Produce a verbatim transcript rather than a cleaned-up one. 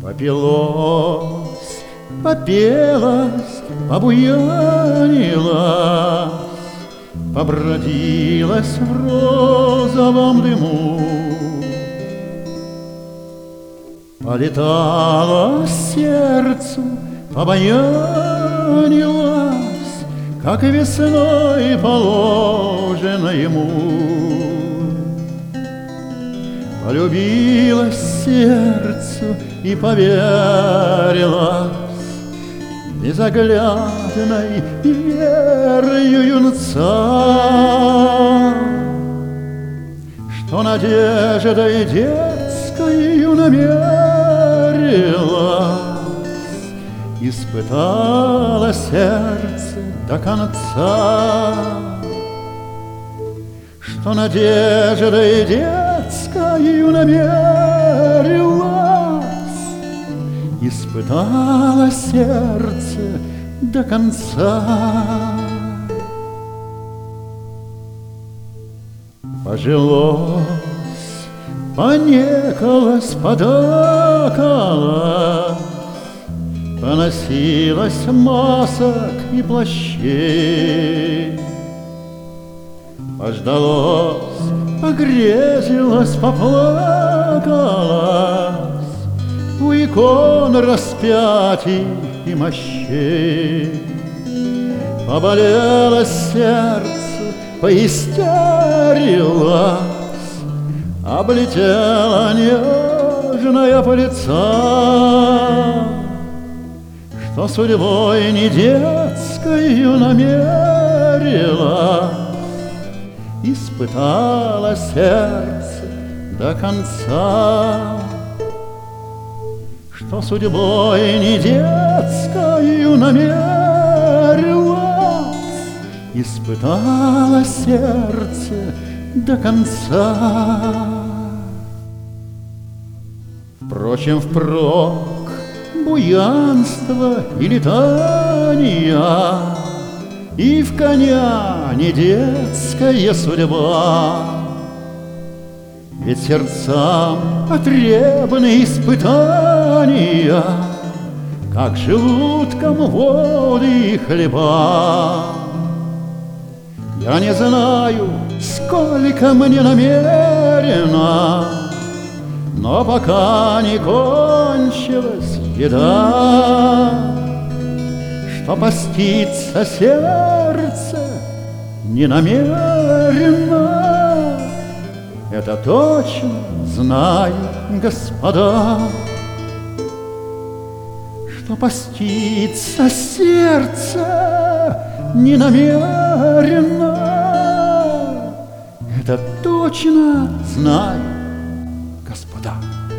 Попилось, попелось, побуянилось, побродилось в розовом дыму. Полетало сердцу, побоянилось, как весной положено ему. Полюбилось сердцу и поверилось безоглядной верою юнца, что надеждой детскою намерилась, испытала сердце до конца, что надеждой детскою намерилась, испытала сердце до конца. Пожилось, понекалось, подакалось, поносилось масок и плащей. Пождалось, погрезилось, поплакалось у икон распятий и мощей. Поболело сердце, поистерилось, облетела нежная пыльца, что судьбой не детскою намерилась, испытала сердце до конца, что судьбой не детскою намерилась, испытала сердце до конца. Впрочем, впрок буянство и летания, и в коня не детская судьба, ведь сердцам потребны испытания, как желудком воды и хлеба. Я не знаю, сколько мне намерено, но пока не кончилась еда, что поститься сердце не намерено, это точно знаю, господа, что поститься сердце не намерено, это точно знаю, господа.